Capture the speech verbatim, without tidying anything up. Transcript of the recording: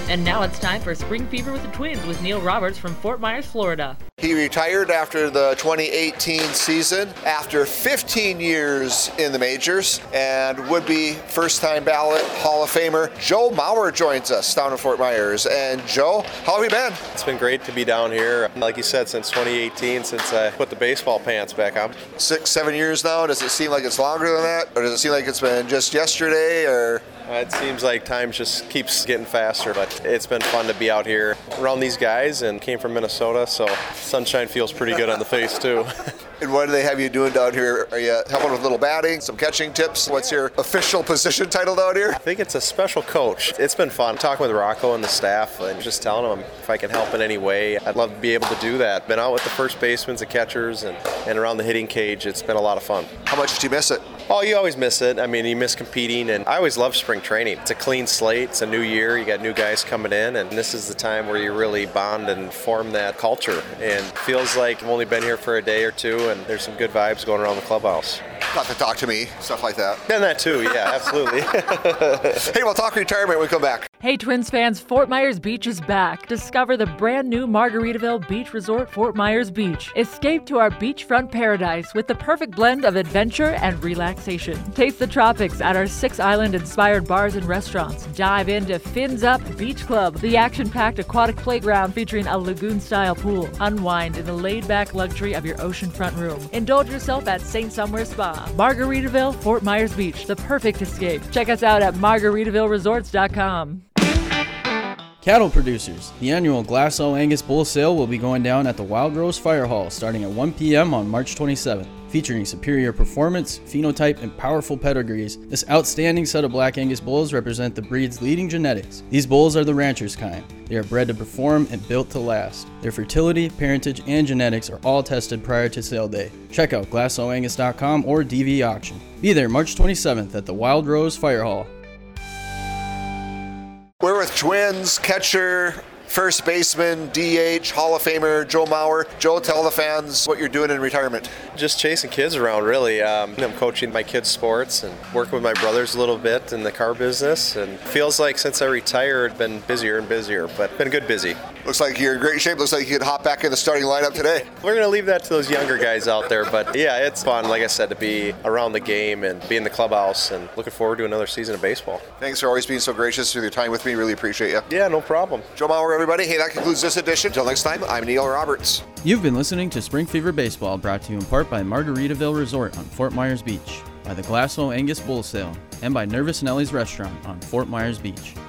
And now it's time for Spring Fever with the Twins with Neil Roberts from Fort Myers, Florida. He retired after the twenty eighteen season after fifteen years in the majors, and would-be first-time ballot Hall of Famer Joe Mauer joins us down in Fort Myers. And Joe, how have you been? It's been great to be down here. Like you said, since twenty eighteen, since I put the baseball pants back on. Six, seven years now. Does it seem like it's longer than that? Or does it seem like it's been just yesterday? Or It seems like time just keeps getting faster, but it's been fun to be out here around these guys, and came from Minnesota, so sunshine feels pretty good on the face too. And what do they have you doing down here? Are you helping with a little batting, some catching tips? What's your official position title down here? I think it's a special coach. It's been fun talking with Rocco and the staff and just telling them if I can help in any way, I'd love to be able to do that. Been out with the first basemen, the catchers, and, and around the hitting cage. It's been a lot of fun. How much did you miss it? Oh, you always miss it. I mean, you miss competing, and I always love spring training. It's a clean slate. It's a new year. You got new guys coming in, and this is the time where you really bond and form that culture. And it feels like I've only been here for a day or two, and there's some good vibes going around the clubhouse. Got to talk to me, stuff like that. And that too, yeah, absolutely. Hey, we'll talk retirement when we come back. Hey Twins fans, Fort Myers Beach is back. Discover the brand new Margaritaville Beach Resort, Fort Myers Beach. Escape to our beachfront paradise with the perfect blend of adventure and relaxation. Taste the tropics at our six island-inspired bars and restaurants. Dive into Fins Up Beach Club, the action-packed aquatic playground featuring a lagoon-style pool. Unwind in the laid-back luxury of your oceanfront room. Indulge yourself at Saint Somewhere Spa. Margaritaville, Fort Myers Beach, the perfect escape. Check us out at margaritaville resorts dot com. Cattle producers, the annual Glasso Angus Bull Sale will be going down at the Wild Rose Fire Hall starting at one p.m. on March twenty-seventh. Featuring superior performance, phenotype, and powerful pedigrees, this outstanding set of Black Angus bulls represent the breed's leading genetics. These bulls are the rancher's kind. They are bred to perform and built to last. Their fertility, parentage, and genetics are all tested prior to sale day. Check out glasso angus dot com or D V Auction. Be there March twenty-seventh at the Wild Rose Fire Hall. We're with Twins catcher, first baseman, D H, Hall of Famer Joe Mauer. Joe, tell the fans what you're doing in retirement. Just chasing kids around, really. Um, I'm coaching my kids' sports and working with my brothers a little bit in the car business. And feels like since I retired, I've been busier and busier, but been good busy. Looks like you're in great shape. Looks like you could hop back in the starting lineup today. We're going to leave that to those younger guys out there. But yeah, it's fun, like I said, to be around the game and be in the clubhouse, and looking forward to another season of baseball. Thanks for always being so gracious with your time with me. Really appreciate you. Yeah, no problem. Joe Mauer, everybody. Hey, that concludes this edition. Until next time, I'm Neil Roberts. You've been listening to Spring Fever Baseball, brought to you in part by Margaritaville Resort on Fort Myers Beach, by the Glasso Angus Bull Sale, and by Nervous Nelly's Restaurant on Fort Myers Beach.